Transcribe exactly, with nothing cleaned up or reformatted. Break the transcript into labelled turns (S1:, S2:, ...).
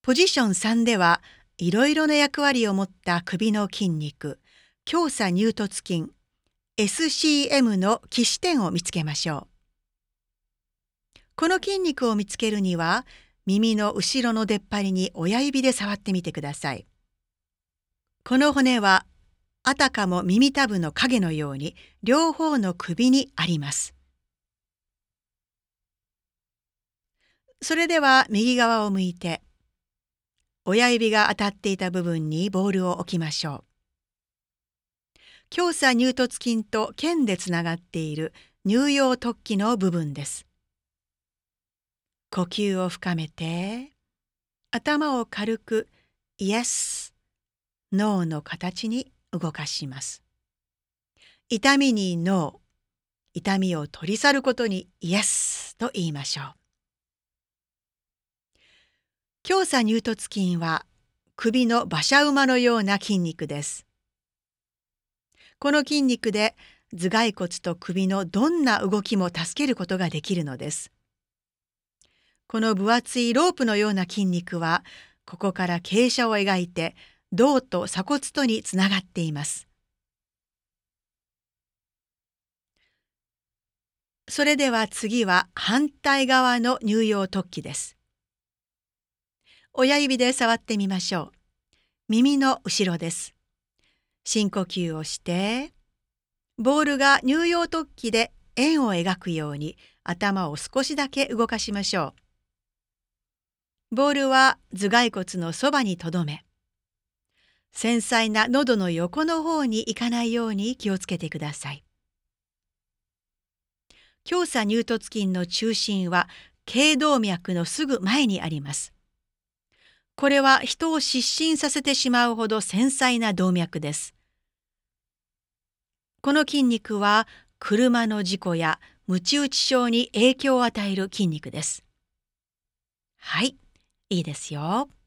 S1: ポジションさんではいろいろな役割を持った首の筋肉、胸鎖乳突筋、エスシーエム の起始点を見つけましょう。この筋肉を見つけるには、耳の後ろの出っ張りに親指で触ってみてください。この骨は、あたかも耳たぶの影のように両方の首にあります。それでは右側を向いて、親指が当たっていた部分にボールを置きましょう。胸鎖乳突筋と腱でつながっている乳葉突起の部分です。呼吸を深めて、頭を軽くイエス、ノーの形に動かします。痛みにノー、痛みを取り去ることにイエスと言いましょう。胸鎖乳突筋は首の馬車馬のような筋肉です。この筋肉で頭蓋骨と首のどんな動きも助けることができるのです。この分厚いロープのような筋肉は、ここから傾斜を描いて胴と鎖骨とにつながっています。それでは次は反対側の乳葉突起です。親指で触ってみましょう。耳の後ろです。深呼吸をして、ボールが乳葉突起で円を描くように頭を少しだけ動かしましょう。ボールは頭蓋骨のそばにとどめ、繊細な喉の横の方に行かないように気をつけてください。胸鎖乳突筋の中心は頸動脈のすぐ前にあります。これは人を失神させてしまうほど繊細な動脈です。この筋肉は車の事故やムチ打ち症に影響を与える筋肉です。はい、いいですよ。